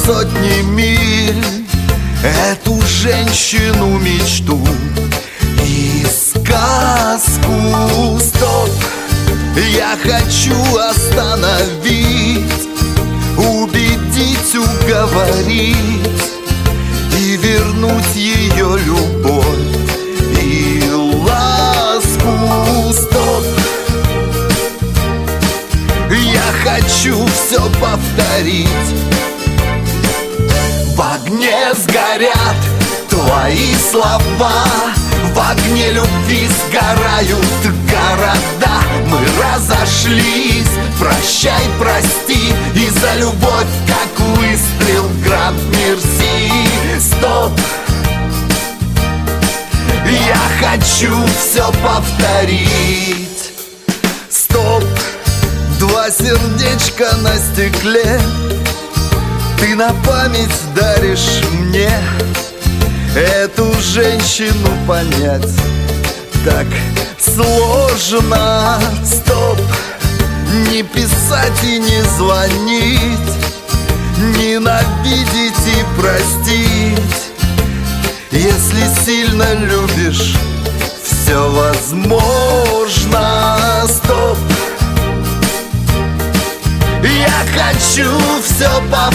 сотни миль эту женщину-мечту и сказку. Стоп, я хочу остановить, убедить, уговорить и вернуть ее любовь и ласку. Стоп, я хочу все повторить. В огне сгорят твои слова, в огне любви сгорают города. Мы разошлись, прощай, прости, и за любовь, как выстрел, гранд мерси. Стоп, я хочу все повторить. Стоп, два сердечка на стекле ты на память даришь мне. Эту женщину понять так сложно. Стоп, не писать и не звонить, ненавидеть и простить. Если сильно любишь, все возможно. Стоп, я хочу все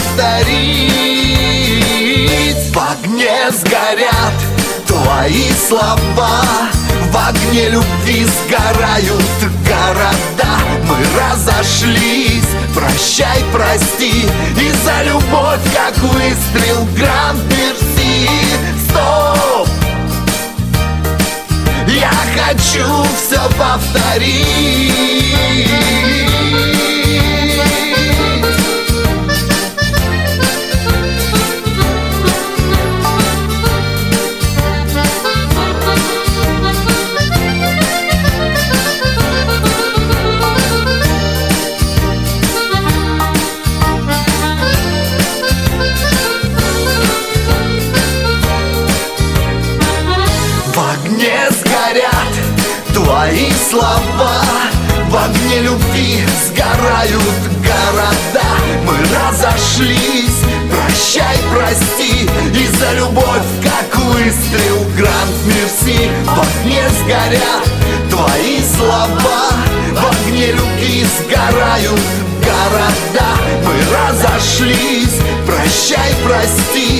повторить. В огне сгорят твои слова, в огне любви сгорают города. Мы разошлись, прощай, прости, и за любовь, как выстрел, гранд мерси. Стоп, я хочу все повторить. Сгорят твои слова, в огне любви сгорают города. Мы разошлись, прощай, прости, и за любовь, как выстрел, гранд мерси. В огне сгорят твои слова, в огне любви сгорают города. Мы разошлись, прощай, прости,